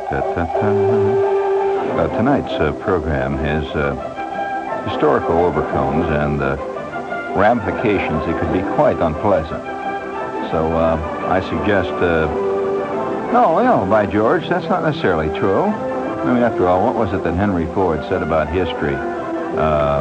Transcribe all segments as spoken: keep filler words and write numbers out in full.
Ta-ta-ta. Uh, tonight's uh, program has uh, historical overtones and uh, ramifications that could be quite unpleasant. So uh, I suggest, uh, no, no, by George, that's not necessarily true. I mean, after all, what was it that Henry Ford said about history? Uh,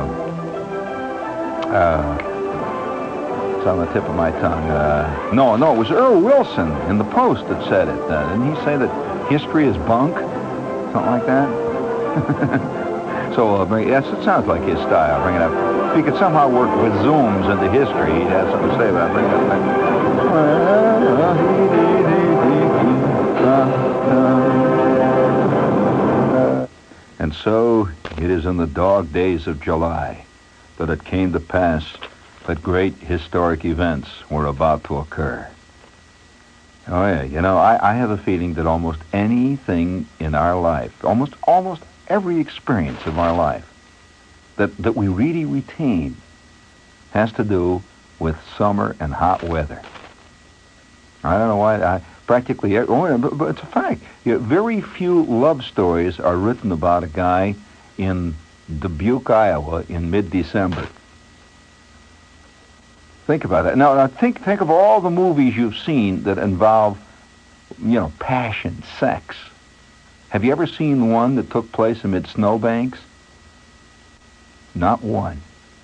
uh, it's on the tip of my tongue. Uh, no, no, it was Earl Wilson in the Post that said it. Uh, didn't he say that history is bunk? Something like that? So, uh, bring, yes, it sounds like his style. Bring it up. If he could somehow work with zooms into history, he'd have something to say about it. Bring it up. And so, it is in the dog days of July that it came to pass that great historic events were about to occur. Oh, yeah. You know, I, I have a feeling that almost anything in our life, almost almost every experience of our life that, that we really retain has to do with summer and hot weather. I don't know why. I, practically, oh, yeah, but, but it's a fact. You know, very few love stories are written about a guy in Dubuque, Iowa in mid-December. Think about that. Now, now think think of all the movies you've seen that involve, you know, passion, sex. Have you ever seen one that took place amid snowbanks? Not one.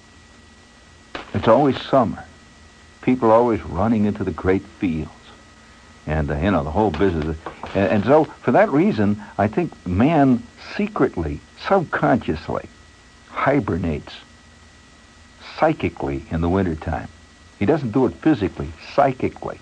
It's always summer. People are always running into the great fields. And, uh, you know, the whole business. And, and so, for that reason, I think man secretly, subconsciously, hibernates psychically in the wintertime. He doesn't do it physically, psychically.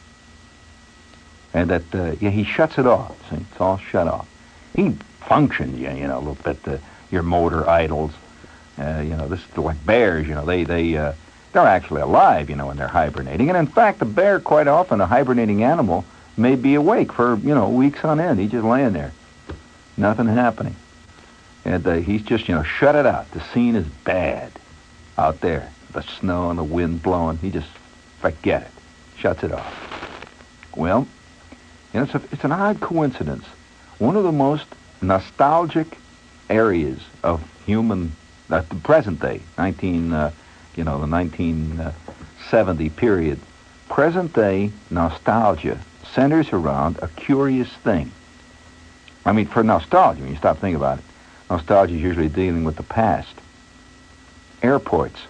And that, uh, yeah, he shuts it off. See, it's all shut off. He functions, you, you know, a little bit, uh, your motor idles. Uh, you know, this is like bears, you know, they, they, uh, they're actually alive, you know, when they're hibernating. And in fact, a bear, quite often, a hibernating animal, may be awake for, you know, weeks on end. He's just laying there. Nothing happening. And uh, he's just, you know, shut it out. The scene is bad out there. The snow and the wind blowing. He just forget it. Shuts it off. Well, you know, it's, a, it's an odd coincidence. One of the most nostalgic areas of human, uh, the present day, nineteen, uh, you know, the nineteen seventy period, present day nostalgia centers around a curious thing. I mean, for nostalgia, when you stop thinking about it, nostalgia is usually dealing with the past. Airports.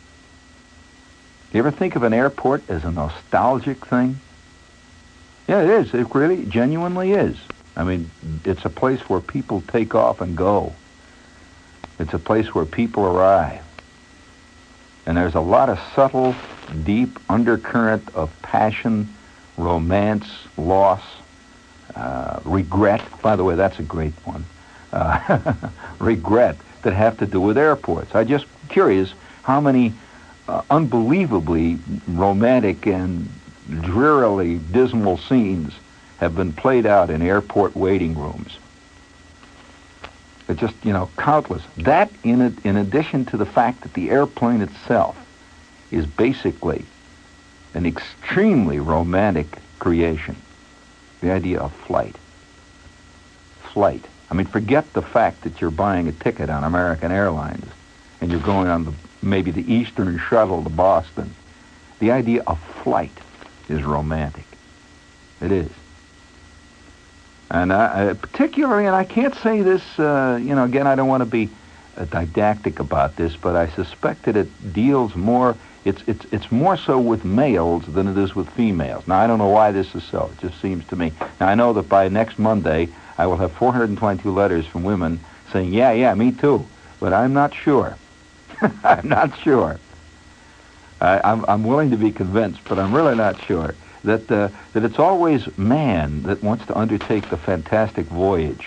You ever think of an airport as a nostalgic thing? Yeah, it is. It really genuinely is. I mean, it's a place where people take off and go. It's a place where people arrive. And there's a lot of subtle, deep undercurrent of passion, romance, loss, uh, regret. By the way, that's a great one. Uh, regret that have to do with airports. I'm just curious how many Uh, unbelievably romantic and drearily dismal scenes have been played out in airport waiting rooms. It's just, you know, countless. That, in, a, in addition to the fact that the airplane itself is basically an extremely romantic creation. The idea of flight. Flight. I mean, forget the fact that you're buying a ticket on American Airlines and you're going on the maybe the Eastern Shuttle to Boston. The idea of flight is romantic. It is. And I, I particularly, and I can't say this, uh, you know, again, I don't want to be uh, didactic about this, but I suspect that it deals more, it's, it's, it's more so with males than it is with females. Now, I don't know why this is so. It just seems to me. Now, I know that by next Monday, I will have four hundred twenty-two letters from women saying, yeah, yeah, me too. But I'm not sure. I'm not sure. I, I'm, I'm willing to be convinced, but I'm really not sure that uh, that it's always man that wants to undertake the fantastic voyage.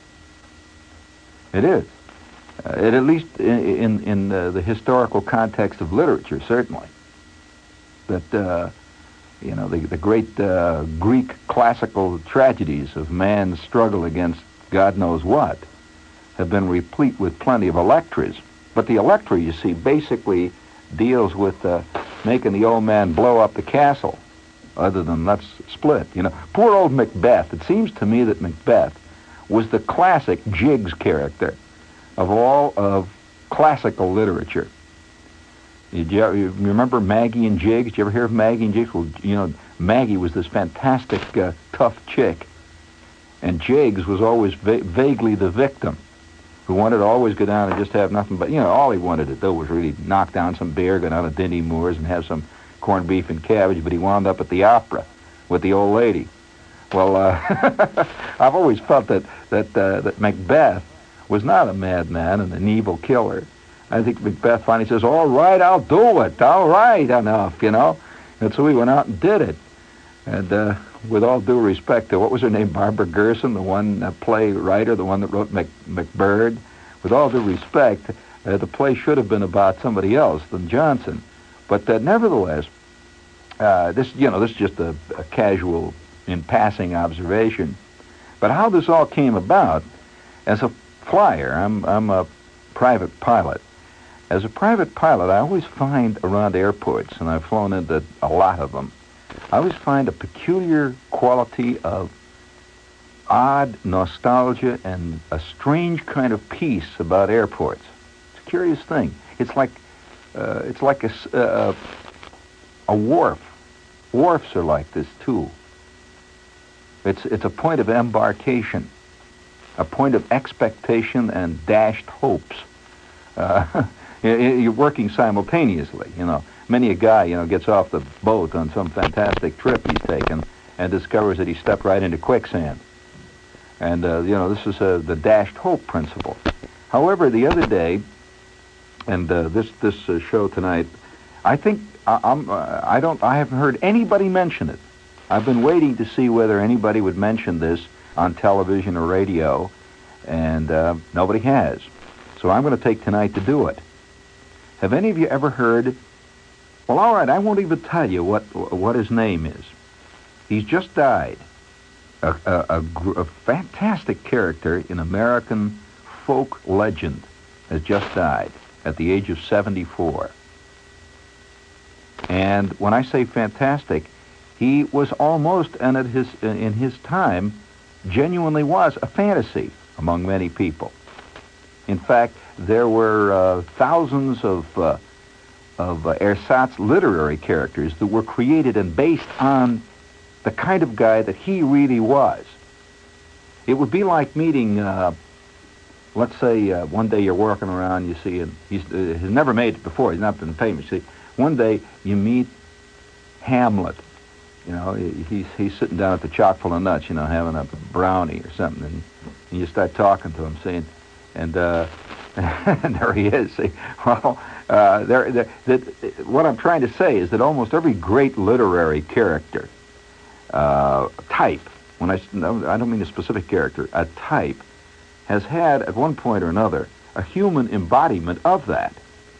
It is. Uh, it, at least in in, in uh, the historical context of literature, certainly. That uh, you know the the great uh, Greek classical tragedies of man's struggle against God knows what have been replete with plenty of Electras. But the Electra, you see, basically deals with uh, making the old man blow up the castle, other than let's split. You know, poor old Macbeth. It seems to me that Macbeth was the classic Jiggs character of all of classical literature. Did you, you remember Maggie and Jiggs? Did you ever hear of Maggie and Jiggs? Well, you know, Maggie was this fantastic, uh, tough chick, and Jiggs was always va- vaguely the victim, who wanted to always go down and just have nothing but, you know, all he wanted to do was really knock down some beer, go down to Dinty Moores and have some corned beef and cabbage, but he wound up at the opera with the old lady. Well, uh, I've always felt that, that, uh, that Macbeth was not a madman and an evil killer. I think Macbeth finally says, all right, I'll do it. All right, enough, you know. And so he went out and did it. And uh, with all due respect to, what was her name, Barbara Gerson, the one uh, play writer, the one that wrote Mac- Macbird, with all due respect, uh, the play should have been about somebody else than Johnson. But uh, nevertheless, uh, this, you know, this is just a, a casual, in passing observation. But how this all came about, as a flyer, I'm, I'm a private pilot. As a private pilot, I always find around airports, and I've flown into a lot of them, I always find a peculiar quality of odd nostalgia and a strange kind of peace about airports. It's a curious thing. It's like uh, it's like a, uh, a wharf. Wharfs are like this too. It's it's a point of embarkation, a point of expectation and dashed hopes. Uh, you're working simultaneously, you know. Many a guy, you know, gets off the boat on some fantastic trip he's taken and discovers that he stepped right into quicksand. And, uh, you know, this is uh, the dashed hope principle. However, the other day, and uh, this this uh, show tonight, I think I, I'm uh, I don't I haven't heard anybody mention it. I've been waiting to see whether anybody would mention this on television or radio, and uh, nobody has. So I'm going to take tonight to do it. Have any of you ever heard? Well, all right, I won't even tell you what what his name is. He's just died. A, a, a, gr- a fantastic character in American folk legend has just died at the age of seventy-four. And when I say fantastic, he was almost, and at his in his time, genuinely was a fantasy among many people. In fact, there were uh, thousands of uh, of uh, ersatz literary characters that were created and based on the kind of guy that he really was. It would be like meeting, uh, let's say, uh, one day you're walking around, you see, and he's, uh, he's never made it before, he's not been famous. See, one day you meet Hamlet. You know, he's he's sitting down at the Chock full of nuts, you know, having a brownie or something, and, and you start talking to him, saying, and uh, and there he is. See, well, uh, there, there, that what I'm trying to say is that almost every great literary character, uh, type, when I I don't mean a specific character, a type, has had at one point or another a human embodiment of that,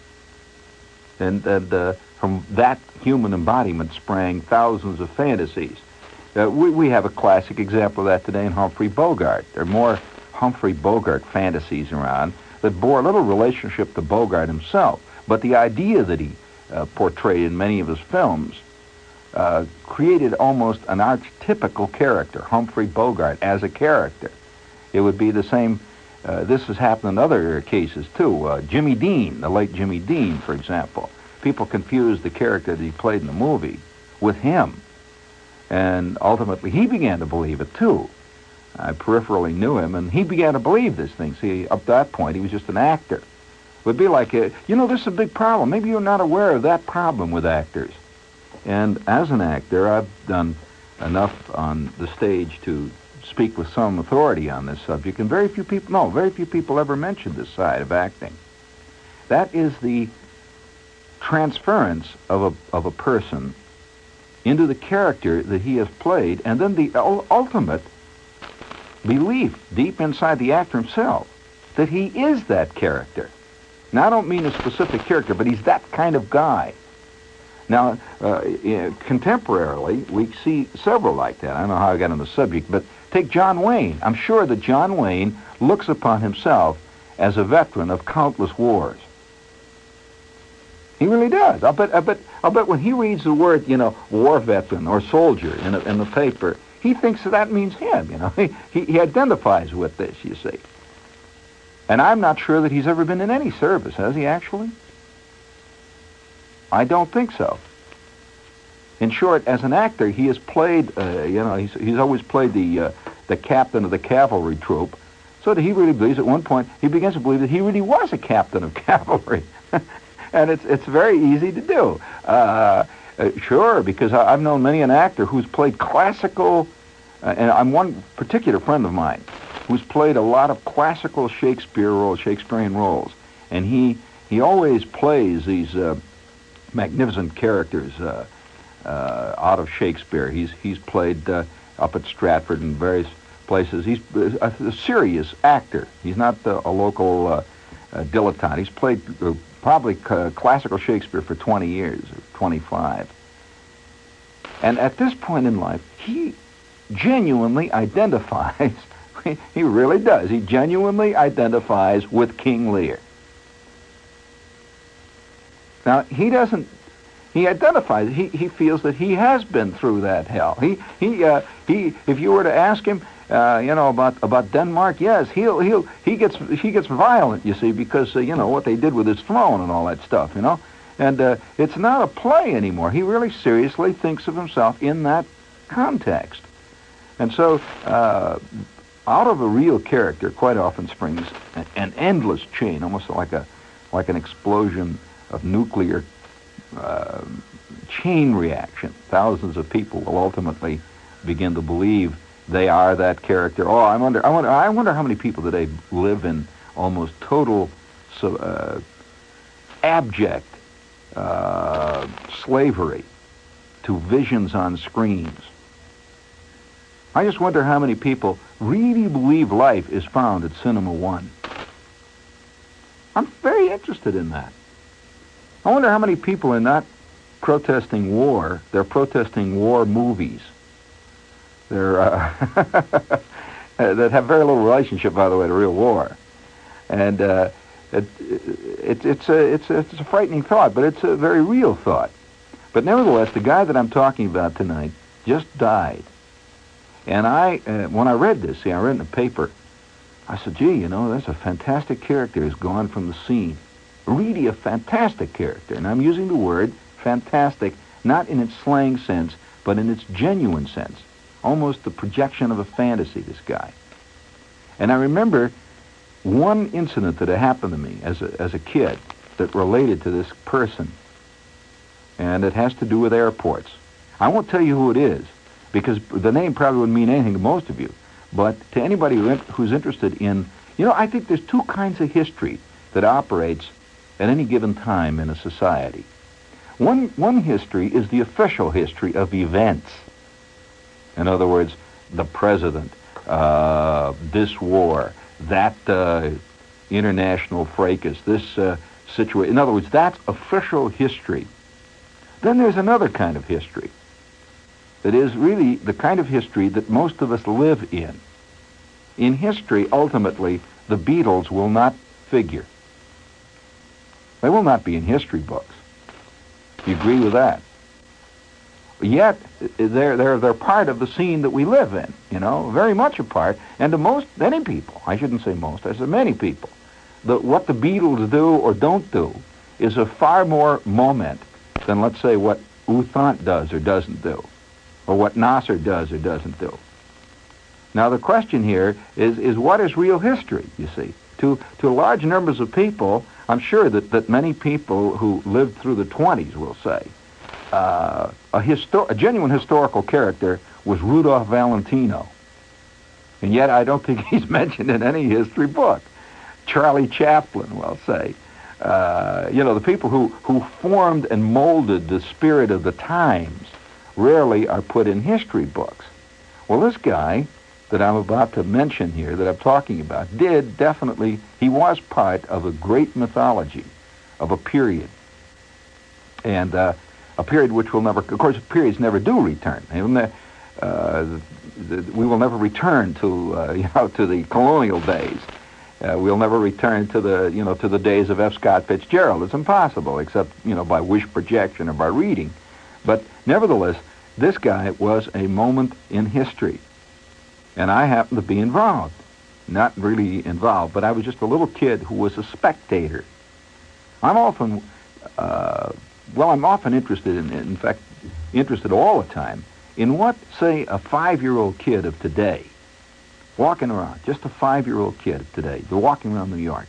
and and uh, from that human embodiment sprang thousands of fantasies. Uh, we we have a classic example of that today in Humphrey Bogart. There are more Humphrey Bogart fantasies around that bore little relationship to Bogart himself, but the idea that he uh, portrayed in many of his films uh, created almost an archetypical character, Humphrey Bogart as a character. It would be the same, uh, this has happened in other cases too. Uh, Jimmy Dean, the late Jimmy Dean, for example. People confused the character that he played in the movie with him, and ultimately he began to believe it too. I peripherally knew him, and he began to believe this thing. See, up to that point, he was just an actor. It would be like, a, you know, this is a big problem. Maybe you're not aware of that problem with actors. And as an actor, I've done enough on the stage to speak with some authority on this subject, and very few people, no, very few people ever mention this side of acting. That is the transference of a, of a person into the character that he has played, and then the ultimate belief deep inside the actor himself that he is that character. Now, I don't mean a specific character, but he's that kind of guy. Now, uh, contemporarily, we see several like that. I don't know how I got on the subject, but take John Wayne. I'm sure that John Wayne looks upon himself as a veteran of countless wars. He really does. I'll bet, I'll bet, I'll bet when he reads the word, you know, war veteran or soldier in, a, in the paper, he thinks that, that means him, you know. He, he, he identifies with this, you see. And I'm not sure that he's ever been in any service, has he actually? I don't think so. In short, as an actor, he has played, uh, you know, he's, he's always played the, uh, the captain of the cavalry troop, so that he really believes at one point, he begins to believe that he really was a captain of cavalry. And it's, it's very easy to do. Uh, uh, sure, because I, I've known many an actor who's played classical, uh, and I'm one particular friend of mine, who's played a lot of classical Shakespeare roles, Shakespearean roles. And he, he always plays these uh, magnificent characters uh, uh, out of Shakespeare. He's, he's played uh, up at Stratford and various places. He's a, a serious actor. He's not uh, a local uh, uh, dilettante. He's played uh, probably c- classical Shakespeare for twenty years, or twenty-five. And at this point in life, he genuinely identifies, he really does, he genuinely identifies with King Lear. Now, he doesn't, he identifies, he, he feels that he has been through that hell. He, he, uh, he, if you were to ask him, uh, you know, about, about Denmark, yes, he'll, he'll, he gets, he gets violent, you see, because, uh, you know, what they did with his throne and all that stuff, you know. And uh, it's not a play anymore. He really seriously thinks of himself in that context. And so, uh, out of a real character quite often springs an, an endless chain, almost like a, like an explosion of nuclear uh, chain reaction. Thousands of people will ultimately begin to believe they are that character. Oh, I wonder, I wonder, I wonder how many people today live in almost total, so, uh, abject uh, slavery to visions on screens. I just wonder how many people really believe life is found at Cinema One. I'm very interested in that. I wonder how many people are not protesting war. They're protesting war movies. They're uh, that have very little relationship, by the way, to real war. And uh, it, it, it's, a, it's, a, it's a frightening thought, but it's a very real thought. But nevertheless, the guy that I'm talking about tonight just died. And I, uh, when I read this, see, I read in the paper, I said, gee, you know, that's a fantastic character who's gone from the scene. Really a fantastic character. And I'm using the word fantastic, not in its slang sense, but in its genuine sense. Almost the projection of a fantasy, this guy. And I remember one incident that had happened to me as a, as a kid that related to this person. And it has to do with airports. I won't tell you who it is, because the name probably wouldn't mean anything to most of you. But to anybody who, who's interested in, you know, I think there's two kinds of history that operates at any given time in a society. One, one history is the official history of events. In other words, the president, uh, this war, that uh, international fracas, this uh, situation. In other words, that's official history. Then there's another kind of history that is really the kind of history that most of us live in. In history, ultimately, the Beatles will not figure. They will not be in history books. You agree with that? Yet, they're, they're, they're part of the scene that we live in, you know, very much a part. And to most, many people, I shouldn't say most, I said many people, the, what the Beatles do or don't do is of far more moment than, let's say, what U Thant does or doesn't do, or what Nasser does or doesn't do. Now, the question here is, is what is real history, you see? To, to large numbers of people, I'm sure that, that many people who lived through the twenties will say, uh, a, histo- a genuine historical character was Rudolph Valentino. And yet I don't think he's mentioned in any history book. Charlie Chaplin will say. Uh, you know, the people who, who formed and molded the spirit of the times rarely are put in history books. Well, this guy that I'm about to mention here, that I'm talking about, did definitely, he was part of a great mythology of a period. And uh, a period which will never, of course, periods never do return. Uh, we will never return to, uh, you know, to the colonial days. Uh, we'll never return to the, you know, to the days of F. Scott Fitzgerald. It's impossible, except, you know, by wish projection or by reading. But nevertheless, This guy was a moment in history, and I happened to be involved. Not really involved, but I was just a little kid who was a spectator. I'm often, uh, well, I'm often interested in, in fact, interested all the time in what, say, a five-year-old kid of today, walking around, just a five-year-old kid of today, they're walking around New York,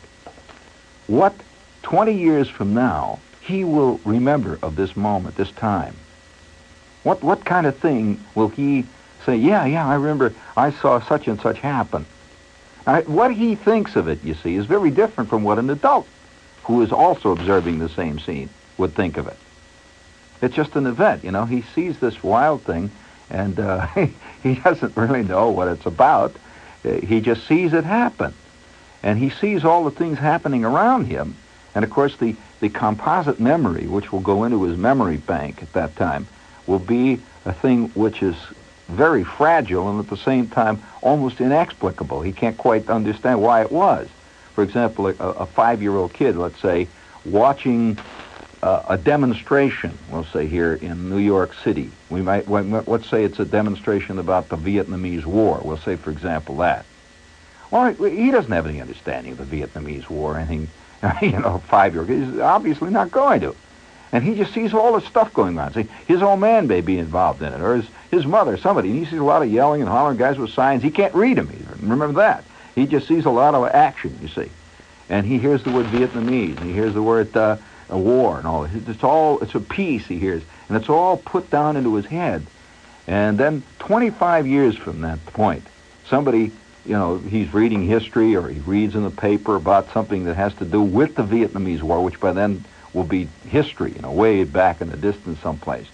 what twenty years from now he will remember of this moment, this time. What what kind of thing will he say, yeah, yeah, I remember I saw such and such happen. I, what he thinks of it, you see, is very different from what an adult who is also observing the same scene would think of it. It's just an event, you know. He sees this wild thing, and uh, he doesn't really know what it's about. Uh, he just sees it happen. And he sees all the things happening around him. And, of course, the, the composite memory, which will go into his memory bank at that time, will be a thing which is very fragile and at the same time almost inexplicable. He can't quite understand why it was. For example, a, a five-year-old kid, let's say, watching uh, a demonstration, we'll say here in New York City. We might, let's say it's a demonstration about the Vietnamese War. We'll say, for example, that. Well, he doesn't have any understanding of the Vietnamese War or anything, you know, five-year-old. He's obviously not going to. And he just sees all this stuff going on. See, his old man may be involved in it, or his, his mother, somebody. And he sees a lot of yelling and hollering, guys with signs. He can't read them even. Remember that. He just sees a lot of action, you see. And he hears the word Vietnamese, and he hears the word uh, a war and all. It's all, it's a peace he hears. And it's all put down into his head. And then twenty-five years from that point, somebody, you know, he's reading history or he reads in the paper about something that has to do with the Vietnamese War, which by then will be history, you know, way back in the distance someplace.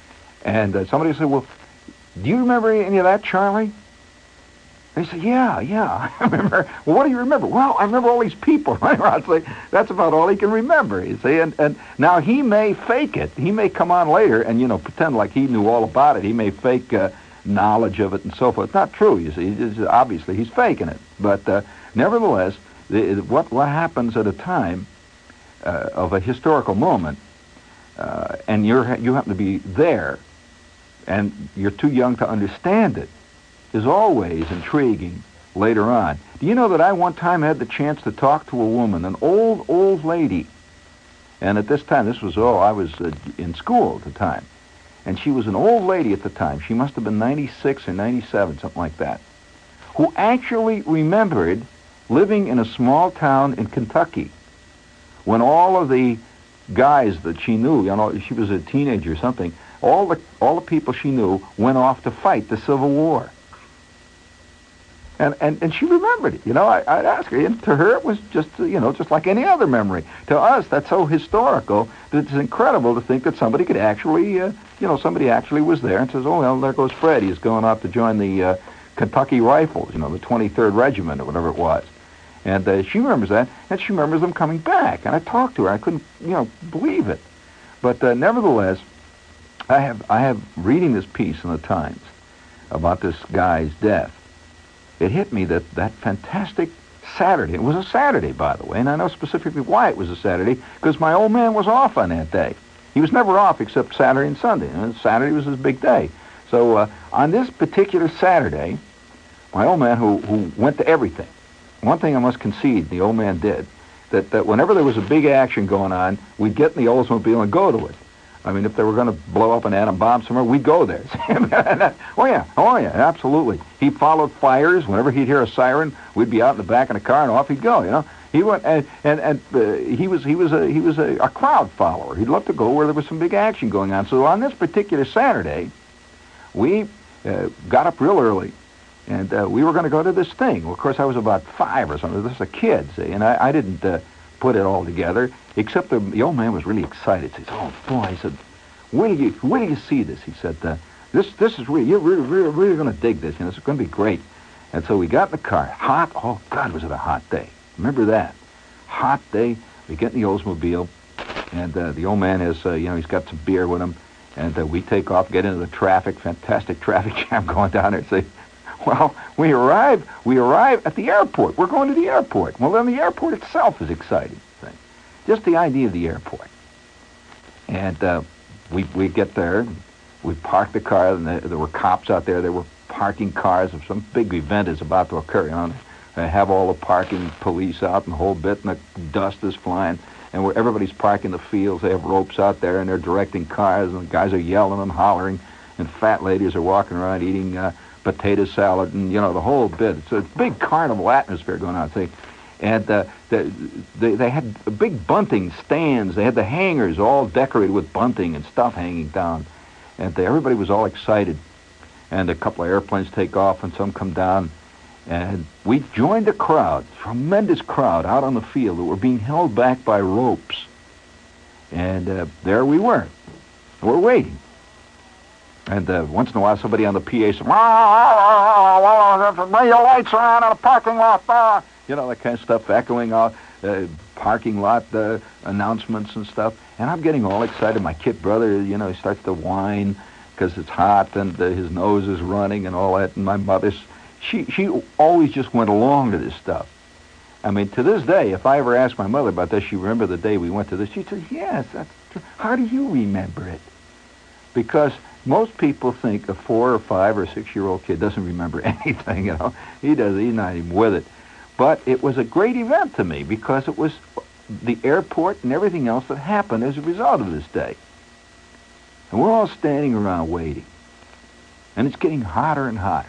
And uh, somebody said, well, do you remember any of that, Charlie? And he said, yeah, yeah, I remember. Well, what do you remember? Well, I remember all these people running around. Say, that's about all he can remember, you see. And, and now he may fake it. He may come on later and, you know, pretend like he knew all about it. He may fake uh, knowledge of it and so forth. It's not true, you see. It's, obviously, he's faking it. But uh, nevertheless, the, what, what happens at a time uh, of a historical moment, uh, and you're, you happen to be there, and you're too young to understand it, is always intriguing later on. Do you know that I one time had the chance to talk to a woman, an old, old lady, and at this time, this was, oh, I was uh, in school at the time, and she was an old lady at the time. She must have been ninety-six or ninety-seven, something like that, who actually remembered living in a small town in Kentucky when all of the guys that she knew, you know, she was a teenager or something, all the, all the people she knew went off to fight the Civil War. And, and, and she remembered it, you know. I, I'd ask her, and to her it was just, you know, just like any other memory. To us, that's so historical that it's incredible to think that somebody could actually, uh, you know, somebody actually was there and says, oh, well, there goes Fred. He's going off to join the uh, Kentucky Rifles, you know, the twenty-third Regiment or whatever it was. And uh, she remembers that, and she remembers them coming back. And I talked to her. I couldn't, you know, believe it. But uh, nevertheless, I have, I have reading this piece in the Times about this guy's death. It hit me that that fantastic Saturday, it was a Saturday, by the way, and I know specifically why it was a Saturday, because my old man was off on that day. He was never off except Saturday and Sunday, and Saturday was his big day. So uh, on this particular Saturday, my old man, who, who went to everything, one thing I must concede the old man did, that, that whenever there was a big action going on, we'd get in the Oldsmobile and go to it. I mean, if they were going to blow up an atom bomb somewhere, we'd go there. oh, yeah. Oh, yeah, absolutely. He followed fires. Whenever he'd hear a siren, we'd be out in the back of the car, and off he'd go, you know. He went, and, and, and uh, he was he was, a, he was a, a crowd follower. He'd love to go where there was some big action going on. So on this particular Saturday, we uh, got up real early, and uh, we were going to go to this thing. Well, of course, I was about five or something. This was a kid, see, and I, I didn't... Uh, put it all together, except the, the old man was really excited. He said, oh, boy, he said, wait till you, wait till you see this. He said, uh, this this is really, you're really, really, really going to dig this. You know, it's going to be great. And so we got in the car. Hot, oh, God, was it a hot day. Remember that. Hot day. We get in the Oldsmobile, and uh, the old man has, uh, you know, he's got some beer with him, and uh, we take off, get into the traffic, fantastic traffic jam going down there, and say, well, we arrive, we arrive at the airport. We're going to the airport. Well, then the airport itself is exciting. Thing. Just the idea of the airport. And uh, we we get there, we parked the car, and there, there were cops out there. They were parking cars if some big event is about to occur. You know, they have all the parking police out and the whole bit, and the dust is flying. And where everybody's parking the fields, they have ropes out there, and they're directing cars, and the guys are yelling and hollering, and fat ladies are walking around eating uh, potato salad, and, you know, the whole bit. It's a big carnival atmosphere going on, see. And uh, they, they, they had big bunting stands. They had the hangars all decorated with bunting and stuff hanging down. And they, everybody was all excited. And a couple of airplanes take off, and some come down. And we joined the crowd, tremendous crowd out on the field that were being held back by ropes. And uh, there we were. We're waiting. And uh, once in a while, somebody on the P A said, "Lay your lights around in the parking lot there." You know, that kind of stuff, echoing out uh, parking lot uh, announcements and stuff. And I'm getting all excited. My kid brother, you know, he starts to whine because it's hot, and uh, his nose is running and all that. And my mother's, she, she always just went along to this stuff. I mean, to this day, if I ever ask my mother about this, she remember the day we went to this, she says, "Yes, that's true." How do you remember it? Because most people think a four or five or six-year-old kid doesn't remember anything, you know. He does, he's not even with it. But it was a great event to me because it was the airport and everything else that happened as a result of this day. And we're all standing around waiting. And it's getting hotter and hotter.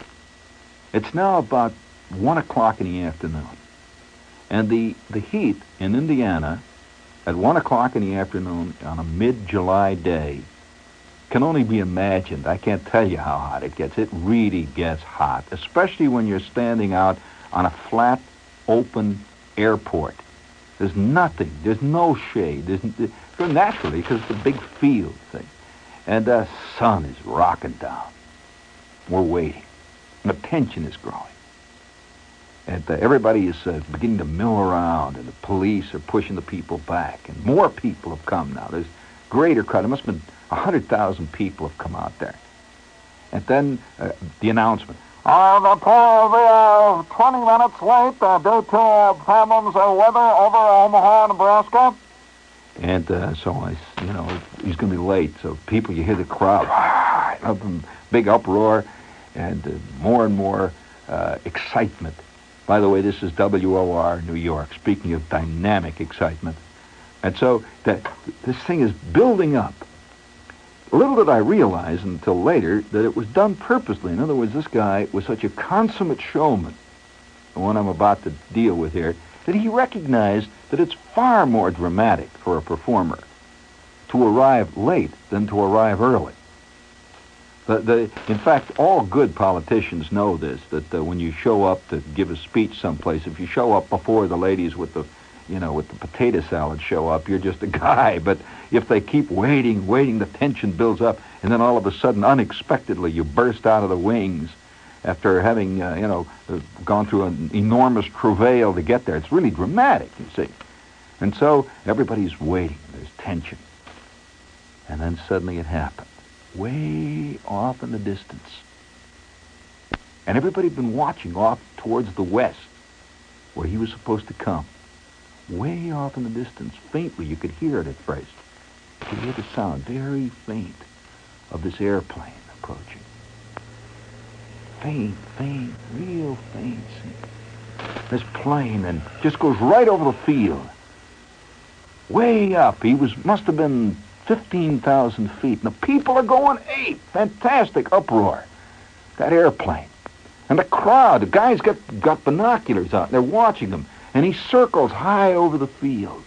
It's now about one o'clock in the afternoon. And the, the heat in Indiana at one o'clock in the afternoon on a mid-July day can only be imagined. I can't tell you how hot it gets. It really gets hot, especially when you're standing out on a flat, open airport. There's nothing. There's no shade. There's, there's naturally, because it's a big field thing. And the sun is rocking down. We're waiting. And the tension is growing. And uh, everybody is uh, beginning to mill around, and the police are pushing the people back. And more people have come now. There's greater crowd. There must have been one hundred thousand people have come out there. And then uh, the announcement. Uh, the plane will be uh, twenty minutes late uh, due to uh, problems of weather over Omaha, Nebraska. And uh, so, I, you know, he's going to be late. So people, you hear the crowd, up in big uproar, and uh, more and more uh, excitement. By the way, this is W O R New York, speaking of dynamic excitement. And so that this thing is building up. Little did I realize until later that it was done purposely. In other words, this guy was such a consummate showman, the one I'm about to deal with here, that he recognized that it's far more dramatic for a performer to arrive late than to arrive early. The, the, in fact, all good politicians know this, that uh, when you show up to give a speech someplace, if you show up before the ladies with the you know, with the potato salad show up, you're just a guy. But if they keep waiting, waiting, the tension builds up, and then all of a sudden, unexpectedly, you burst out of the wings after having, uh, you know, uh, gone through an enormous travail to get there. It's really dramatic, you see. And so everybody's waiting. There's tension. And then suddenly it happened, way off in the distance. And everybody had been watching off towards the west, where he was supposed to come. Way off in the distance, faintly, you could hear it at first. You could hear the sound, very faint, of this airplane approaching. Faint, faint, real faint. This plane, and just goes right over the field. Way up, he was must have been fifteen thousand feet, and the people are going ape. Fantastic uproar. That airplane. And the crowd, the guys got, got binoculars out, and they're watching them. And he circles high over the field.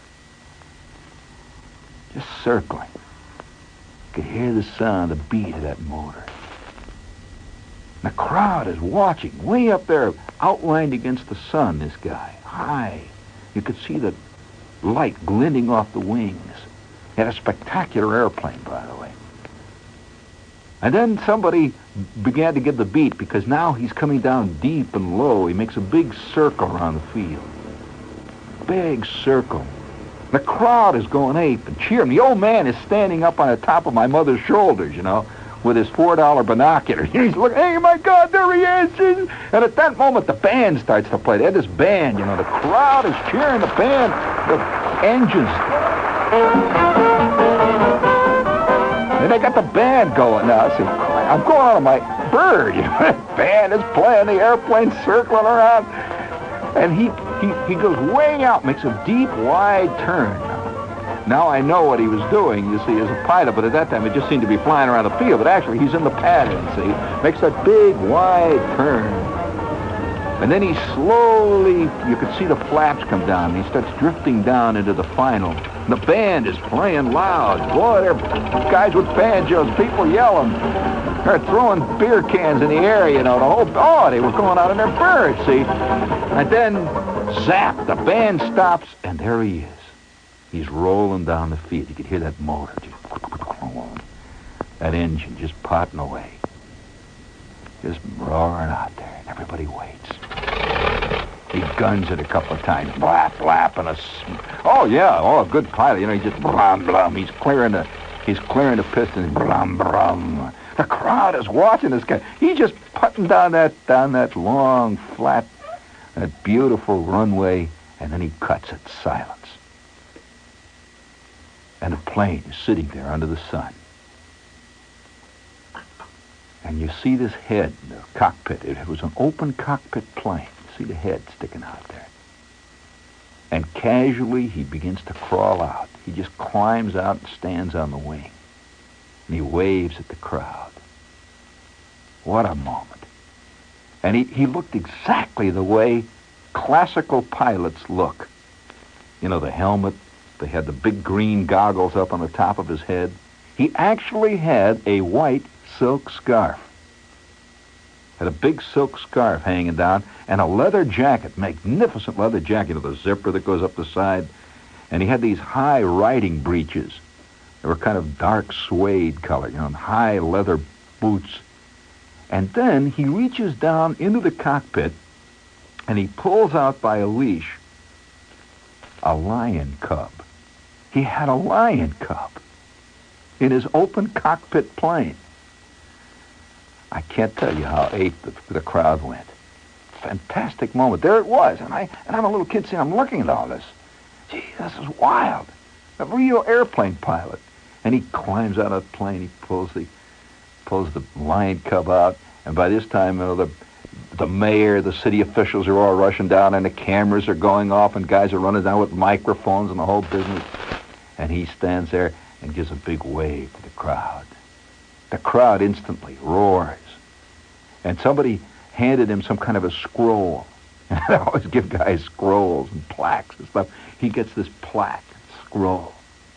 Just circling. You could hear the sound, the beat of that motor. And the crowd is watching, way up there, outlined against the sun, this guy, high. You could see the light glinting off the wings. He had a spectacular airplane, by the way. And then somebody began to get the beat, because now he's coming down deep and low. He makes a big circle around the field. Big circle. The crowd is going ape and cheering. The old man is standing up on the top of my mother's shoulders, you know, with his four dollar binocular. He's looking, hey, my God, there he is. And at that moment, the band starts to play. They had this band, you know. The crowd is cheering. The band, the engines. And they got the band going now. See, I'm going on my bird. You know, the band is playing, the airplane circling around. And he, he, he goes way out, makes a deep, wide turn. Now I know what he was doing, you see, as a pilot, but at that time it just seemed to be flying around the field. But actually, he's in the pattern, see. Makes that big, wide turn. And then he slowly, you could see the flaps come down, and he starts drifting down into the final. And the band is playing loud. Boy, they're guys with banjos, people yelling. They're throwing beer cans in the air, you know, the whole, oh, they were going out in their bird, see. And then, zap, the band stops, and there he is. He's rolling down the field. You could hear that motor, just, that engine just potting away. Just roaring out there, and everybody waits. He guns it a couple of times, blap, blap, and a, oh yeah, oh, a good pilot, you know, he just blum, blum. He's clearing the, he's clearing the pistons, blum, blum. The crowd is watching this guy. He's just putting down that, down that long, flat, that beautiful runway, and then he cuts it, silence. And the plane is sitting there under the sun. And you see this head in the cockpit. It was an open cockpit plane. You see the head sticking out there. And casually, he begins to crawl out. He just climbs out and stands on the wing. And he waves at the crowd. What a moment. And he, he looked exactly the way classical pilots look. You know, the helmet. They had the big green goggles up on the top of his head. He actually had a white silk scarf. Had a big silk scarf hanging down and a leather jacket, magnificent leather jacket, you know, the zipper that goes up the side. And he had these high riding breeches. They were kind of dark suede color, you know, and high leather boots. And then he reaches down into the cockpit and he pulls out by a leash a lion cub. He had a lion cub in his open cockpit plane. I can't tell you how ape the, the crowd went. Fantastic moment. There it was. And, I, and I'm a little kid saying, I'm looking at all this. Gee, this is wild. A real airplane pilot. And he climbs out of the plane. He pulls the, pulls the lion cub out. And by this time, you know, the, the mayor, the city officials are all rushing down, and the cameras are going off, and guys are running down with microphones and the whole business. And he stands there and gives a big wave to the crowd. The crowd instantly roars. And somebody handed him some kind of a scroll. And I always give guys scrolls and plaques and stuff. He gets this plaque and scroll.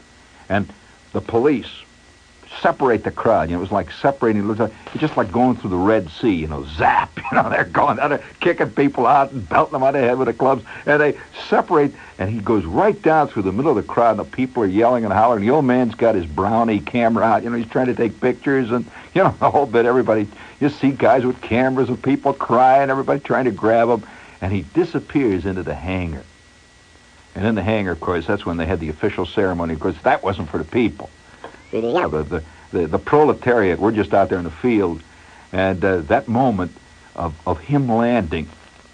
And the police separate the crowd. You know, it was like separating. It was like, it's just like going through the Red Sea. You know, zap. You know, they're going out there, kicking people out and belting them on the head with the clubs. And they separate, and he goes right down through the middle of the crowd, and the people are yelling and hollering. The old man's got his Brownie camera out. You know, he's trying to take pictures, and you know, the whole bit. Everybody, you see guys with cameras and people crying. Everybody trying to grab him, and he disappears into the hangar. And in the hangar, of course, that's when they had the official ceremony. Of course, that wasn't for the people. The, the, the, the proletariat, we're just out there in the field. And uh, that moment of, of him landing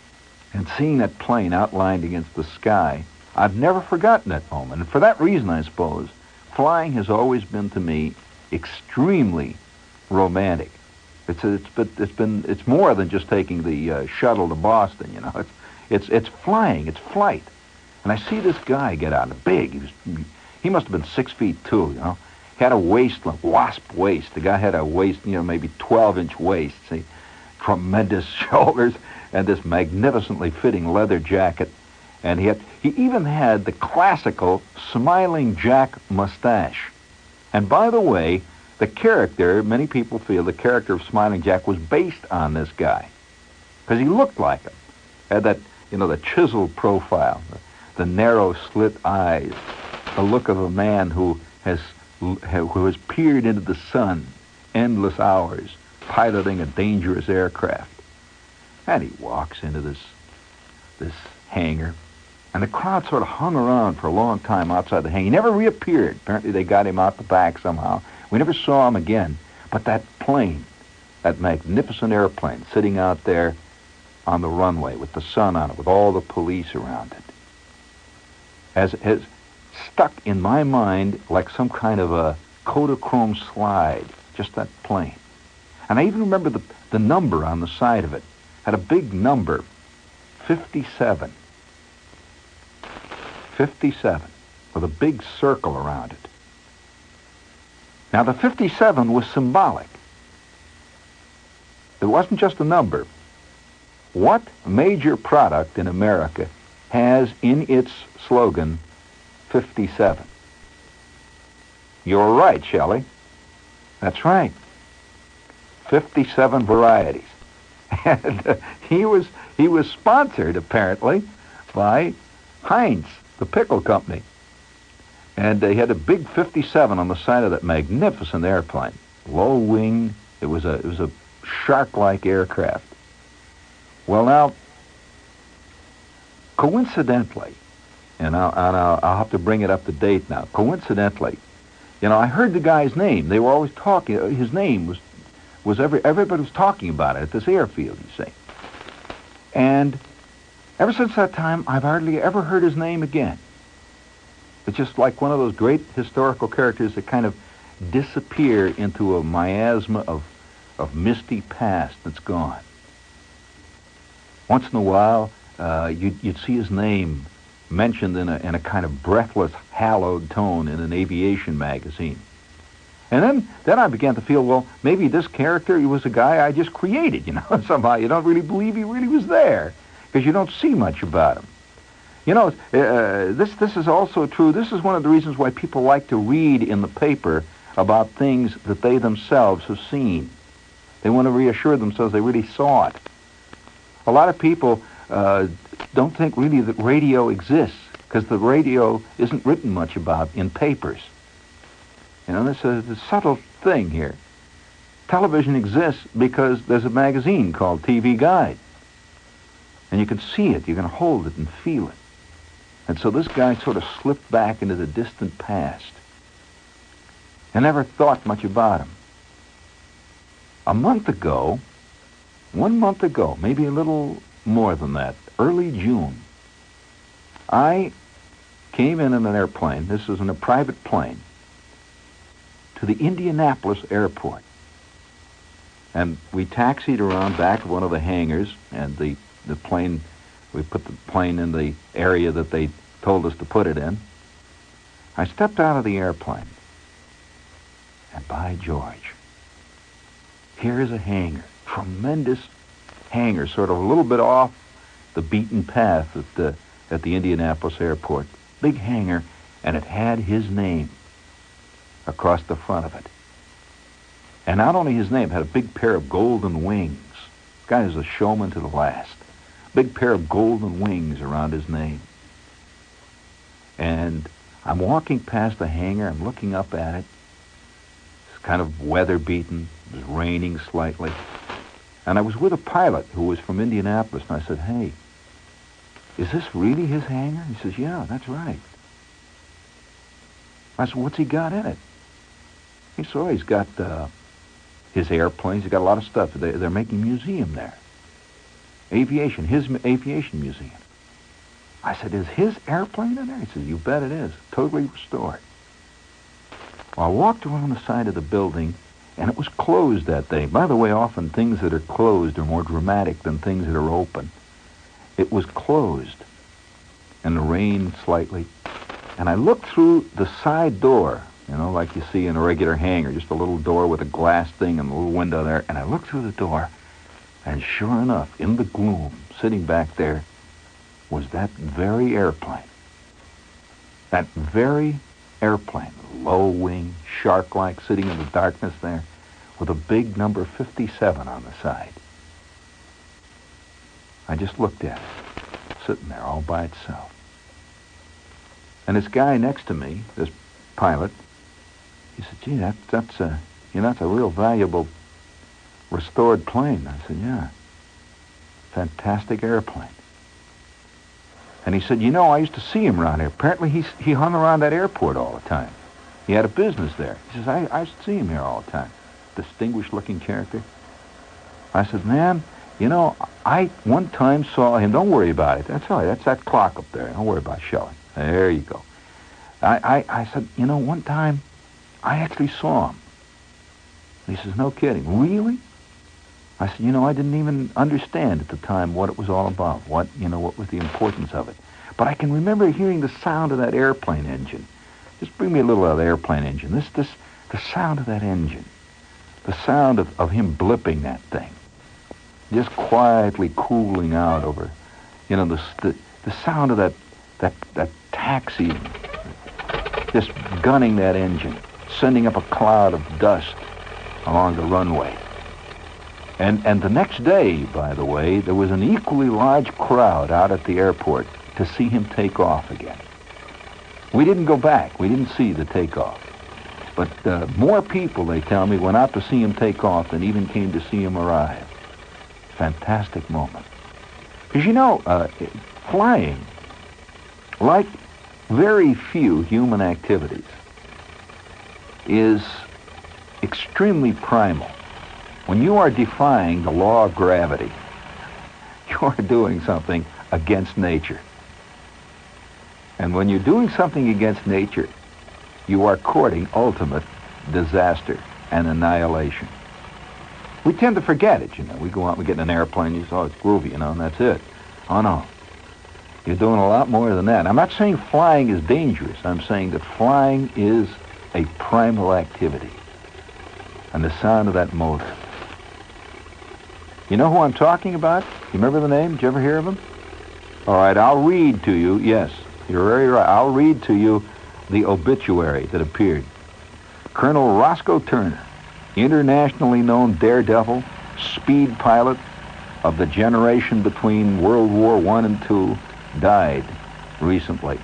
and seeing that plane outlined against the sky, I've never forgotten that moment. And for that reason, I suppose, flying has always been to me extremely romantic. It's it's been, it's been it's more than just taking the uh, shuttle to Boston. You know, it's it's it's flying, it's flight. And I see this guy get out, big. He was he must have been six feet two. You know. Had a waist, like wasp waist. The guy had a waist, you know, maybe twelve-inch waist. See, tremendous shoulders and this magnificently fitting leather jacket. And he had, he even had the classical Smiling Jack mustache. And by the way, the character, many people feel the character of Smiling Jack was based on this guy. Because he looked like him. Had that, you know, the chiseled profile, the, the narrow slit eyes, the look of a man who has who has peered into the sun endless hours, piloting a dangerous aircraft. And he walks into this this hangar, and the crowd sort of hung around for a long time outside the hangar. He never reappeared. Apparently they got him out the back somehow. We never saw him again. But that plane, that magnificent airplane sitting out there on the runway with the sun on it, with all the police around it, has, has stuck in my mind like some kind of a Kodachrome slide, just that plain. And I even remember the, the number on the side of it. Had a big number, fifty-seven. fifty-seven, with a big circle around it. Now, the fifty-seven was symbolic. It wasn't just a number. What major product in America has in its slogan fifty-seven? You're right, Shelley. That's right. fifty-seven varieties. And uh, he was he was sponsored, apparently, by Heinz, the pickle company. And uh, he had a big fifty-seven on the side of that magnificent airplane. Low wing. It was a it was a shark-like aircraft. Well, now, coincidentally, and, I'll, and I'll, I'll have to bring it up to date now. Coincidentally, you know, I heard the guy's name. They were always talking. His name was was every everybody was talking about it at this airfield, you see. And ever since that time, I've hardly ever heard his name again. It's just like one of those great historical characters that kind of disappear into a miasma of of misty past that's gone. Once in a while, uh, you'd, you'd see his name mentioned in a, in a kind of breathless, hallowed tone in an aviation magazine. And then, then I began to feel, well, maybe this character, he was a guy I just created, you know, somehow. You don't really believe he really was there, because you don't see much about him. You know, uh, this, this is also true. This is one of the reasons why people like to read in the paper about things that they themselves have seen. They want to reassure themselves they really saw it. A lot of people uh, don't think really that radio exists, because the radio isn't written much about in papers. You know, there's a, a subtle thing here. Television exists because there's a magazine called T V Guide. And you can see it, you can hold it and feel it. And so this guy sort of slipped back into the distant past. I never thought much about him. A month ago, one month ago, maybe a little more than that, early June, I came in in an airplane, this was in a private plane, to the Indianapolis airport. And we taxied around back of one of the hangars, and the, the plane, we put the plane in the area that they told us to put it in. I stepped out of the airplane, and by George, here's a hangar, tremendous hangar, sort of a little bit off the beaten path at the, at the Indianapolis airport. Big hangar, and it had his name across the front of it. And not only his name, it had a big pair of golden wings. This guy is a showman to the last. Big pair of golden wings around his name. And I'm walking past the hangar, I'm looking up at it. It's kind of weather-beaten. It was raining slightly. And I was with a pilot who was from Indianapolis, and I said, hey, is this really his hangar? He says, yeah, that's right. I said, what's he got in it? He said, oh, he's got uh, his airplanes. He's got a lot of stuff. They, they're making a museum there. Aviation, his aviation museum. I said, is his airplane in there? He said, you bet it is. Totally restored. Well, I walked around the side of the building, and it was closed that day. By the way, often things that are closed are more dramatic than things that are open. It was closed, and the rain slightly. And I looked through the side door, you know, like you see in a regular hangar, just a little door with a glass thing and a little window there. And I looked through the door, and sure enough, in the gloom, sitting back there, was that very airplane. That very airplane, low wing, shark-like, sitting in the darkness there, with a big number fifty-seven on the side. I just looked at it, sitting there all by itself. And this guy next to me, this pilot, he said, gee, that, that's a, you know, that's a real valuable restored plane. I said, yeah, fantastic airplane. And he said, you know, I used to see him around here. Apparently he, he hung around that airport all the time. He had a business there. He says, I, I used to see him here all the time. Distinguished-looking character. I said, man, you know, I one time saw him. Don't worry about it. That's all right. That's that clock up there. Don't worry about Shelley. There you go. I, I, I said, you know, one time I actually saw him. He says, no kidding. Really? I said, you know, I didn't even understand at the time what it was all about, what, you know, what was the importance of it. But I can remember hearing the sound of that airplane engine. Just bring me a little of the airplane engine. This, this, the sound of that engine. The sound of, of him blipping that thing. Just quietly cooling out over, you know, the, the, the sound of that, that, that taxi, just gunning that engine, sending up a cloud of dust along the runway. And and the next day, by the way, there was an equally large crowd out at the airport to see him take off again. We didn't go back. We didn't see the takeoff. But uh, more people, they tell me, went out to see him take off than even came to see him arrive. Fantastic moment. Because, you know, uh, flying, like very few human activities, is extremely primal. When you are defying the law of gravity, you are doing something against nature. And when you're doing something against nature, you are courting ultimate disaster and annihilation. We tend to forget it, you know. We go out, we get in an airplane, you say, oh, it's groovy, you know, and that's it. Oh, no. You're doing a lot more than that. I'm not saying flying is dangerous. I'm saying that flying is a primal activity. And the sound of that motor. You know who I'm talking about? You remember the name? Did you ever hear of him? All right, I'll read to you. Yes, you're very right. I'll read to you the obituary that appeared. Colonel Roscoe Turner, internationally known daredevil, speed pilot of the generation between World War One and Two, died recently.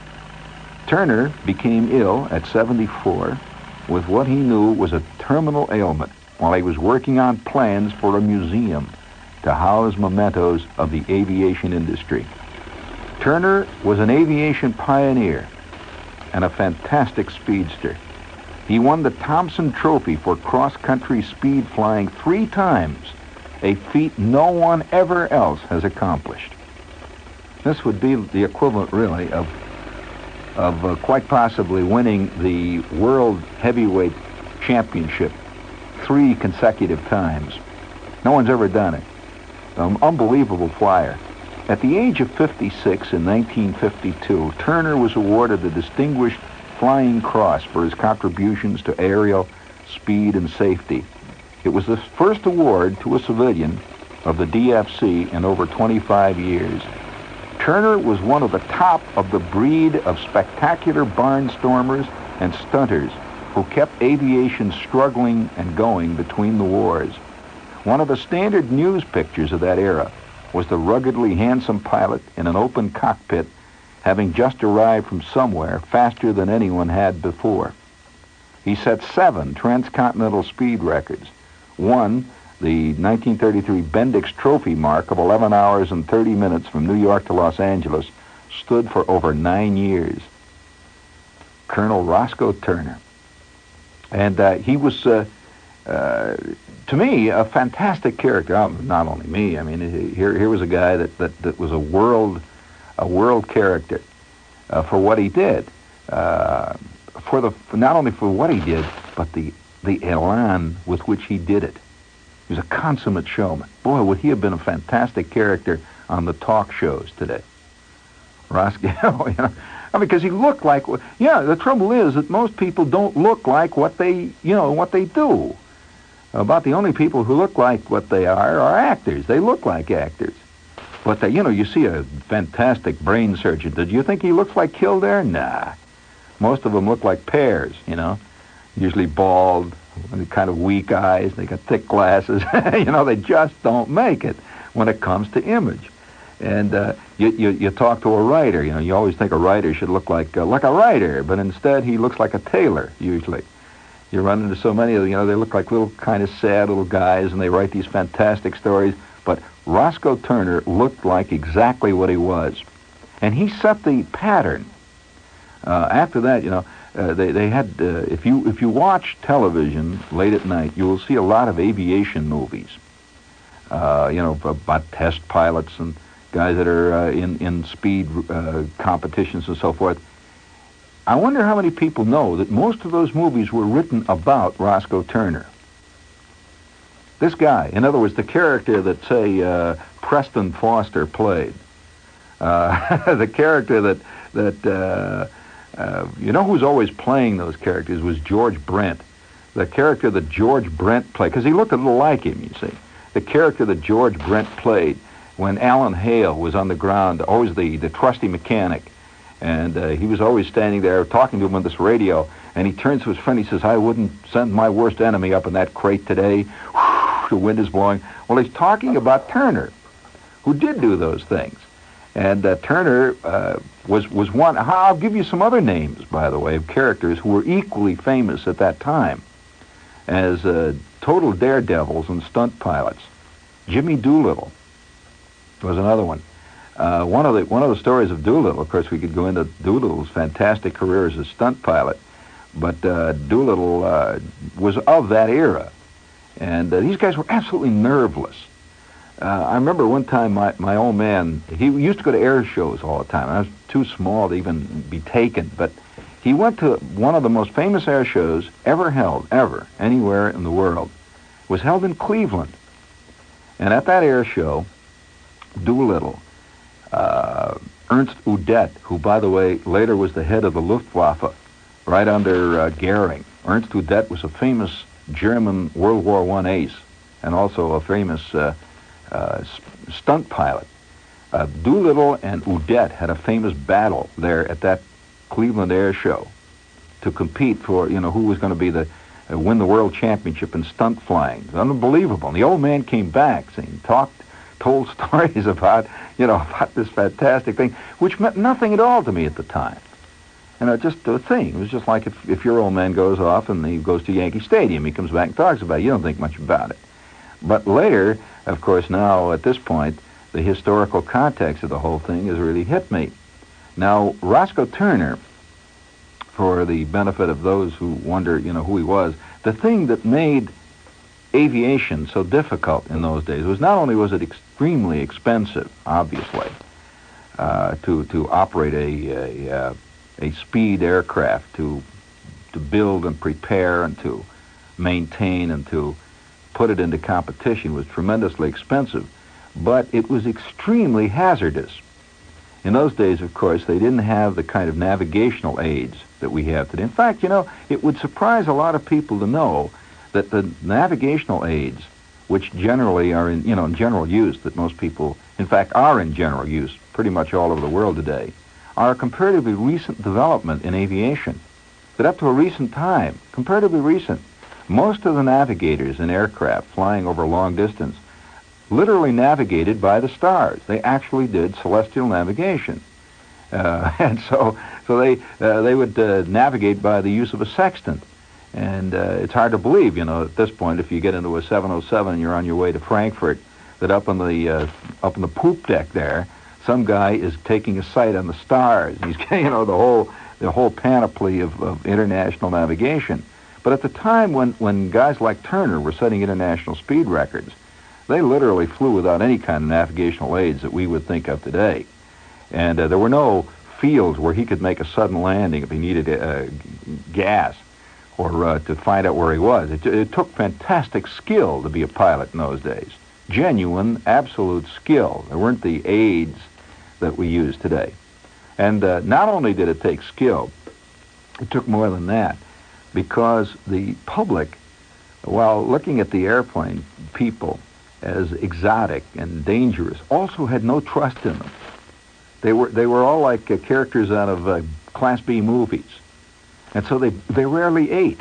Turner became ill at seventy-four with what he knew was a terminal ailment while he was working on plans for a museum to house mementos of the aviation industry. Turner was an aviation pioneer and a fantastic speedster. He won the Thompson Trophy for cross-country speed flying three times, a feat no one ever else has accomplished. This would be the equivalent, really, of, of uh, quite possibly winning the World Heavyweight Championship three consecutive times. No one's ever done it. An unbelievable flyer. At the age of fifty-six in nineteen fifty-two, Turner was awarded the Distinguished Flying Cross for his contributions to aerial speed and safety. It was the first award to a civilian of the D F C in over twenty-five years. Turner was one of the top of the breed of spectacular barnstormers and stunters who kept aviation struggling and going between the wars. One of the standard news pictures of that era was the ruggedly handsome pilot in an open cockpit having just arrived from somewhere faster than anyone had before. He set seven transcontinental speed records. One, the nineteen thirty-three Bendix Trophy mark of eleven hours and thirty minutes from New York to Los Angeles, stood for over nine years. Colonel Roscoe Turner. And uh, he was, uh, uh, to me, a fantastic character. Uh, not only me, I mean, here here was a guy that, that, that was a world, a world character uh, for what he did. Uh, for the not only for what he did, but the the elan with which he did it. He was a consummate showman. Boy, would he have been a fantastic character on the talk shows today. Roscoe, you know, I mean, because he looked like, yeah, the trouble is that most people don't look like what they, you know, what they do. About the only people who look like what they are are actors. They look like actors. But, they, you know, you see a fantastic brain surgeon. Did you think he looks like Kildare? Nah. Most of them look like pears, you know, usually bald, kind of weak eyes. They got thick glasses. You know, they just don't make it when it comes to image. And uh, you, you you talk to a writer, you know, you always think a writer should look like uh, like a writer, but instead he looks like a tailor, usually. You run into so many of them, you know, they look like little kind of sad little guys, and they write these fantastic stories. But Roscoe Turner looked like exactly what he was. And he set the pattern. Uh, after that, you know, uh, they, they had, uh, if you if you watch television late at night, you will see a lot of aviation movies, uh, you know, about test pilots and guys that are uh, in, in speed uh, competitions and so forth. I wonder how many people know that most of those movies were written about Roscoe Turner. This guy, in other words, the character that, say, uh, Preston Foster played. Uh, the character that, that uh, uh, you know who's always playing those characters was George Brent. The character that George Brent played, because he looked a little like him, you see. The character that George Brent played when Alan Hale was on the ground, always the, the trusty mechanic, and uh, he was always standing there talking to him on this radio, and he turns to his friend, he says, I wouldn't send my worst enemy up in that crate today. The wind is blowing. Well, he's talking about Turner, who did do those things. And uh, Turner uh, was, was one. I'll give you some other names, by the way, of characters who were equally famous at that time as uh, total daredevils and stunt pilots. Jimmy Doolittle was another one. Uh, one of the one of the stories of Doolittle, of course, we could go into Doolittle's fantastic career as a stunt pilot, but uh, Doolittle uh, was of that era, and uh, these guys were absolutely nerveless. Uh, I remember one time my, my old man, he used to go to air shows all the time. I was too small to even be taken, but he went to one of the most famous air shows ever held, ever, anywhere in the world. It was held in Cleveland. And at that air show, Doolittle, uh, Ernst Udet, who, by the way, later was the head of the Luftwaffe, right under uh, Goering. Ernst Udet was a famous German World War One ace, and also a famous uh, uh, stunt pilot. Uh, Doolittle and Udet had a famous battle there at that Cleveland Air Show to compete for, you know, who was going to be the uh, win the world championship in stunt flying. It was unbelievable. And the old man came back, saying, talked, told stories about, you know, about this fantastic thing, which meant nothing at all to me at the time. You know, just a thing. It was just like if, if your old man goes off and he goes to Yankee Stadium, he comes back and talks about it. You don't think much about it. But later, of course, now at this point, the historical context of the whole thing has really hit me. Now, Roscoe Turner, for the benefit of those who wonder, you know, who he was, the thing that made aviation so difficult in those days was not only was it extremely expensive, obviously, uh, to to operate a, a a speed aircraft, to to build and prepare and to maintain and to put it into competition was tremendously expensive, but it was extremely hazardous. In those days, of course, they didn't have the kind of navigational aids that we have today. In fact, you know, it would surprise a lot of people to know that the navigational aids, which generally are in, you know, in general use, that most people, in fact, are in general use pretty much all over the world today, are a comparatively recent development in aviation. That up to a recent time, comparatively recent, most of the navigators in aircraft flying over long distance literally navigated by the stars. They actually did celestial navigation. Uh, and so so they uh, they would uh, navigate by the use of a sextant. And uh, it's hard to believe, you know, at this point, if you get into a seven oh seven and you're on your way to Frankfurt, that up on the uh, up on the poop deck there, some guy is taking a sight on the stars. He's, you know, the whole the whole panoply of, of international navigation. But at the time when, when guys like Turner were setting international speed records, they literally flew without any kind of navigational aids that we would think of today. And uh, there were no fields where he could make a sudden landing if he needed uh, gas or uh, to find out where he was. It, it took fantastic skill to be a pilot in those days. Genuine, absolute skill. There weren't the aids that we use today. And uh, not only did it take skill, it took more than that, because the public, while looking at the airplane people as exotic and dangerous, also had no trust in them. They were they were all like uh, characters out of uh, Class B movies, and so they they rarely ate.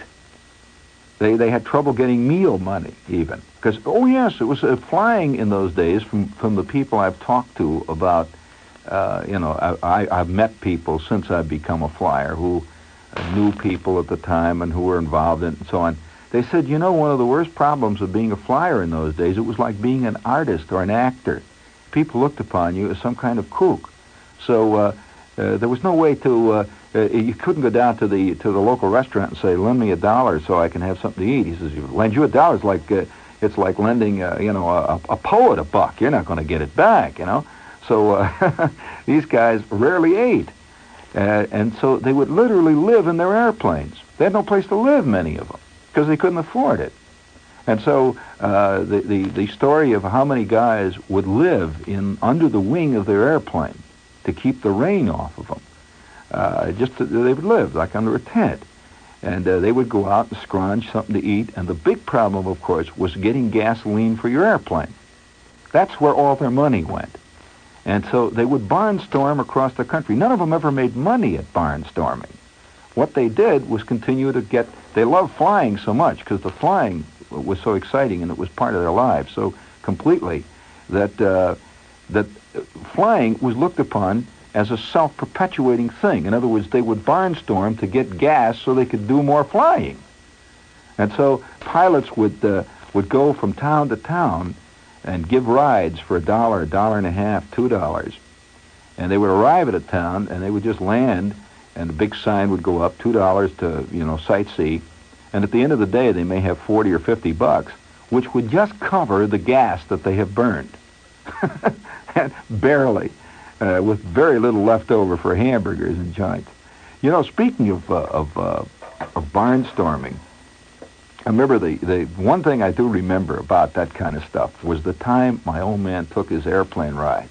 They they had trouble getting meal money even, because oh yes, it was uh, flying in those days. From from the people I've talked to about, uh, you know, I, I I've met people since I've become a flyer who knew people at the time and who were involved in it and so on. They said, you know, one of the worst problems of being a flyer in those days, it was like being an artist or an actor. People looked upon you as some kind of kook. So uh, uh, there was no way to, uh, uh, you couldn't go down to the to the local restaurant and say, lend me a dollar so I can have something to eat. He says, lend you a dollar, it's like, uh, it's like lending, uh, you know, a, a poet a buck. You're not going to get it back, you know. So uh, these guys rarely ate. Uh, and so they would literally live in their airplanes. They had no place to live, many of them, because they couldn't afford it. And so uh, the, the, the story of how many guys would live in under the wing of their airplane to keep the rain off of them, uh, just to, they would live like under a tent. And uh, they would go out and scrounge something to eat. And the big problem, of course, was getting gasoline for your airplane. That's where all their money went. And so they would barnstorm across the country. None of them ever made money at barnstorming. What they did was continue to get, they loved flying so much because the flying was so exciting and it was part of their lives so completely that, uh, that flying was looked upon as a self-perpetuating thing. In other words, they would barnstorm to get gas so they could do more flying. And so pilots would, uh, would go from town to town and give rides for a dollar, a dollar and a half, two dollars. And they would arrive at a town, and they would just land, and a big sign would go up, two dollars to, you know, sightsee. And at the end of the day, they may have forty or fifty bucks, which would just cover the gas that they have burned. And barely, uh, with very little left over for hamburgers and joints. You know, speaking of, uh, of, uh, of barnstorming, I remember the, the one thing I do remember about that kind of stuff was the time my old man took his airplane ride.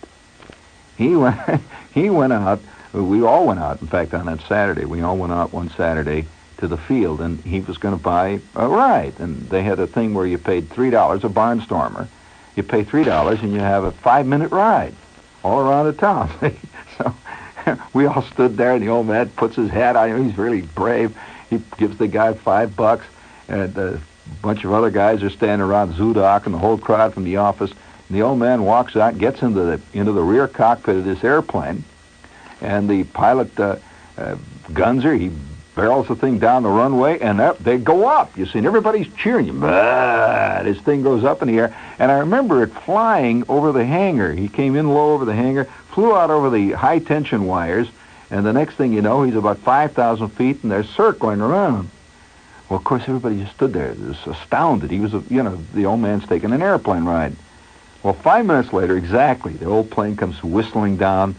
He went, he went out, we all went out, in fact, on that Saturday. We all went out one Saturday to the field, and he was going to buy a ride. And they had a thing where you paid three dollars, a barnstormer. You pay three dollars, and you have a five-minute ride all around the town. So we all stood there, and the old man puts his hat on. He's really brave. He gives the guy five bucks. And a bunch of other guys are standing around Zudok and the whole crowd from the office. And the old man walks out and gets into the into the rear cockpit of this airplane. And the pilot uh, uh, guns her. He barrels the thing down the runway, and up, they go up. You see, and everybody's cheering you. Bah! This thing goes up in the air. And I remember it flying over the hangar. He came in low over the hangar, flew out over the high-tension wires, and the next thing you know, he's about five thousand feet, and they're circling around him. Well, of course, everybody just stood there, just astounded. He was, a, you know, the old man's taking an airplane ride. Well, five minutes later, exactly, the old plane comes whistling down.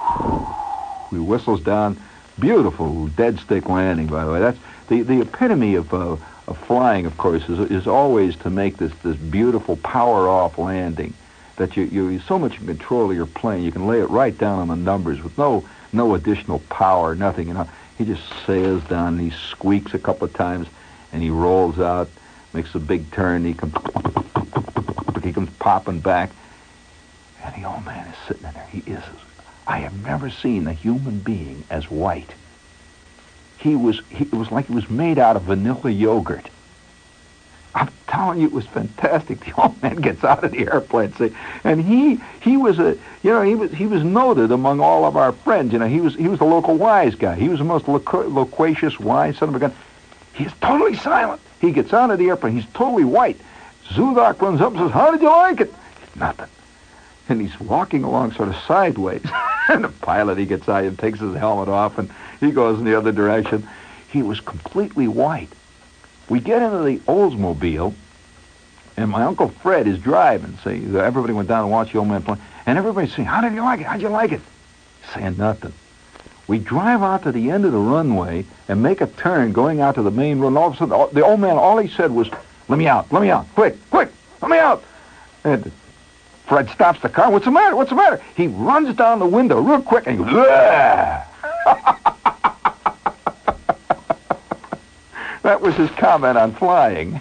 He whistles down. Beautiful dead stick landing, by the way. That's the, the epitome of, uh, of flying, of course, is, is always to make this, this beautiful power-off landing that you, you're so much in control of your plane. You can lay it right down on the numbers with no, no additional power, nothing, you know. He just sails down, and he squeaks a couple of times, and he rolls out, makes a big turn, he comes, he comes popping back, and the old man is sitting in there. He is, I have never seen a human being as white. He was, he, it was like he was made out of vanilla yogurt. I'm telling you, it was fantastic. The old man gets out of the airplane, see, and he he was a you know he was he was noted among all of our friends. You know, he was he was the local wise guy. He was the most loqu- loquacious, wise son of a gun. He's totally silent. He gets out of the airplane. He's totally white. Zudok runs up and says, "How did you like it?" Nothing. And he's walking along sort of sideways. And the pilot, he gets out and takes his helmet off, and he goes in the other direction. He was completely white. We get into the Oldsmobile, and my Uncle Fred is driving. See, everybody went down to watch the old man play, and everybody's saying, "How did you like it? How'd you like it?" Saying nothing. We drive out to the end of the runway and make a turn going out to the main road. And all of a sudden, the old man, all he said was, "Let me out, let me out, quick, quick, let me out." And Fred stops the car. "What's the matter? What's the matter?" He runs down the window real quick, and he goes, "Ah!" That was his comment on flying.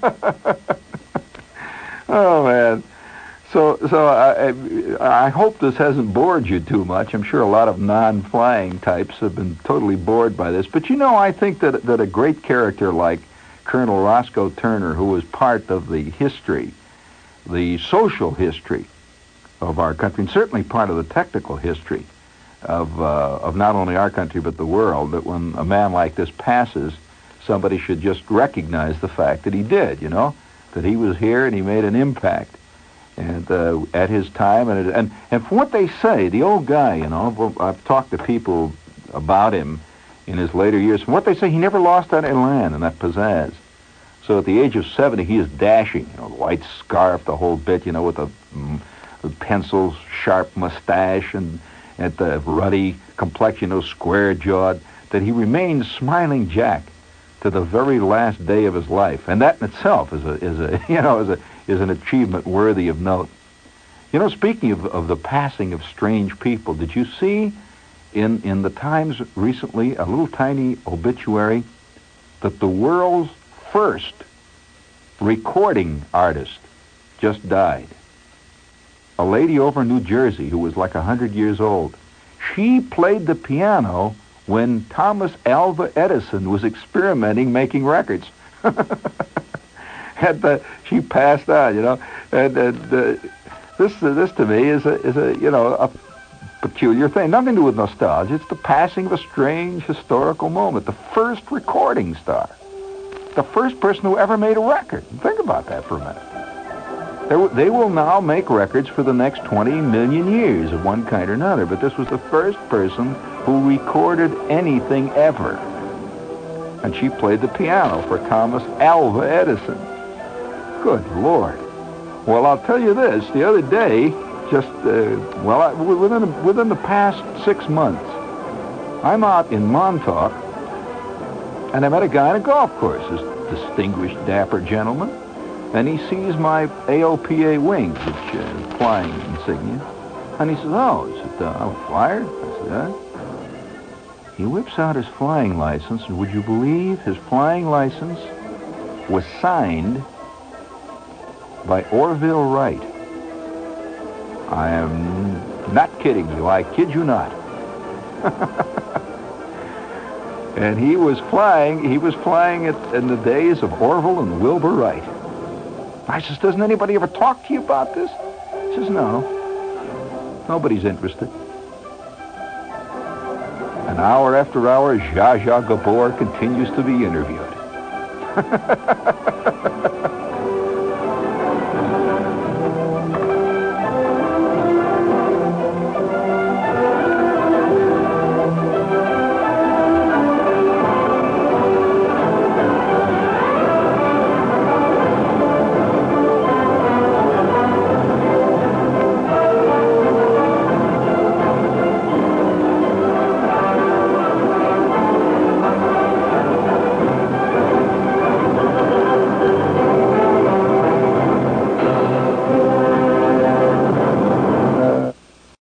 Oh, man. So so I, I hope this hasn't bored you too much. I'm sure a lot of non-flying types have been totally bored by this. But, you know, I think that, that a great character like Colonel Roscoe Turner, who was part of the history, the social history of our country, and certainly part of the technical history of, uh, of not only our country but the world, that when a man like this passes, somebody should just recognize the fact that he did, you know, that he was here and he made an impact and uh, at his time. And, it, and and from what they say, the old guy, you know, I've talked to people about him in his later years. From what they say, he never lost that elan and that pizzazz. So at the age of seventy, he is dashing, you know, the white scarf, the whole bit, you know, with a, mm, a pencil, sharp mustache and at the ruddy complexion, you know, square-jawed, that he remained Smiling Jack to the very last day of his life. And that in itself is a, is a you know, is a, is an achievement worthy of note. You know, speaking of, of the passing of strange people, did you see in, in the Times recently a little tiny obituary that the world's first recording artist just died? A lady over in New Jersey who was like a hundred years old. She played the piano when Thomas Alva Edison was experimenting making records. and uh, she passed on, you know. And, and uh, this, uh, this to me is a, is a, you know, a peculiar thing. Nothing to do with nostalgia. It's the passing of a strange historical moment. The first recording star. The first person who ever made a record. Think about that for a minute. They will now make records for the next twenty million years of one kind or another, but this was the first person who recorded anything ever. And she played the piano for Thomas Alva Edison. Good Lord. Well, I'll tell you this. The other day, just, uh, well, I, within, within the past six months, I'm out in Montauk, and I met a guy on a golf course, this distinguished, dapper gentleman. And he sees my A O P A wings, which is flying insignia. And he says, oh, is it, uh, I'm a flyer? I said, yeah. He whips out his flying license, and would you believe his flying license was signed by Orville Wright. I am not kidding you. I kid you not. And he was flying, he was flying it in the days of Orville and Wilbur Wright. I says, doesn't anybody ever talk to you about this? He says, no. Nobody's interested. And hour after hour, Zsa Zsa Gabor continues to be interviewed.